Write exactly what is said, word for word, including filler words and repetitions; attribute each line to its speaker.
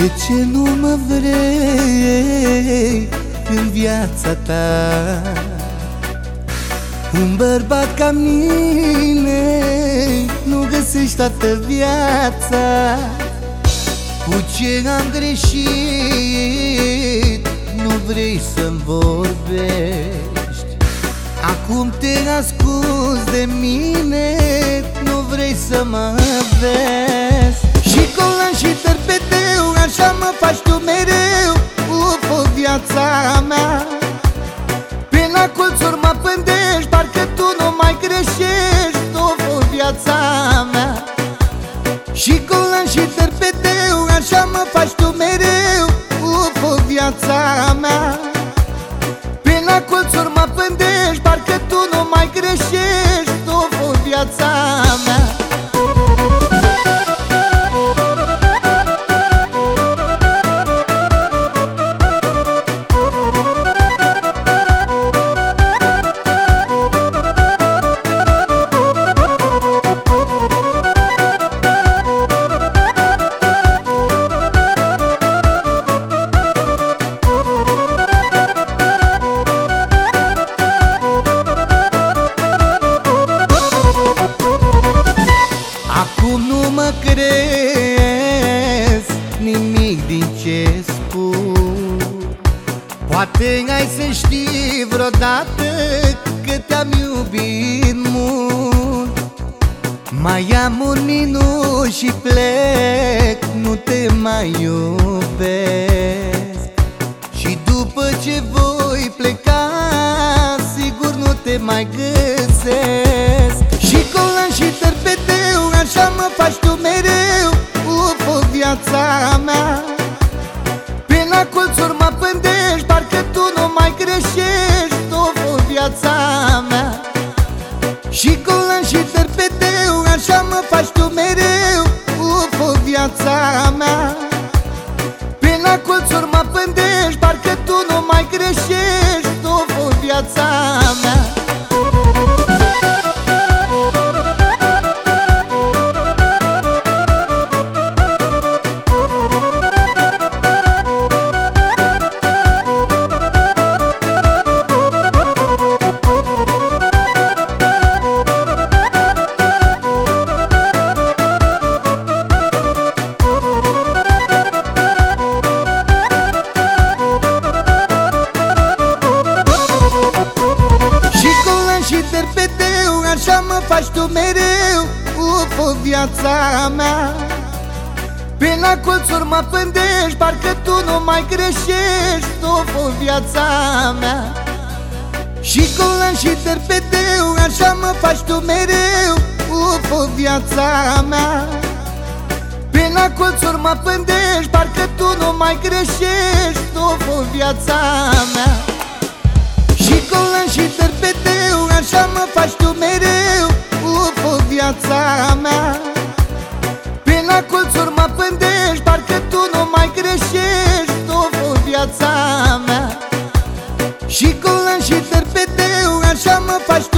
Speaker 1: De ce nu mă vrei în viața ta? Un bărbat ca mine nu găsești toată viața. Cu ce am greșit nu vrei să-mi vorbești. Acum te ascunzi de mine, nu vrei să mă vezi. Și colan și tărpeteu, așa mă faci tu mereu. Ufă viața mea, pe la colțuri mă pândești, parcă tu nu mai greșești. Ufă viața mea. Și colan și tărpeteu, așa mă faci tu mereu. Ufă viața mea, pe la colțuri mă pândești, parcă tu nu mai greșești. Ufă viața mea. Acum nu mă crezi nimic din ce spun. Poate ai să știi vreodată că te-am iubit mult. Mai am un minut și plec, nu te mai iubesc. Și după ce voi pleca, sigur nu te mai găsesc. Și colan și tărpeteu, așa mă faci tu mereu. Ufă viața mea, pe la colțuri mă pândești, parcă tu nu mai greșești. Ufă viața mea. Și colan și tărpeteu, așa mă faci tu mereu. Ufă viața mea, pe la colțuri mă pândești, parcă tu nu mai greșești. Ufă viața mea. Și tărpeteu, așa mă faci tu mereu. Ufă viața mea, pe la colțuri mă pândești, parcă tu nu mai greșești. Ufă viața mea. Și colan și tărpeteu, așa mă faci tu mereu. Ufă viața mea, pe la colțuri mă pândești, parcă tu nu mai greșești. Ufă viața mea. Și colan și tărpeteu, așa mă faci tu mereu. Ufă viața mea, pe la colțuri mă pândești, parcă tu nu mai greșești. Ufă viața mea. Și colan și tărpeteu, așa mă faci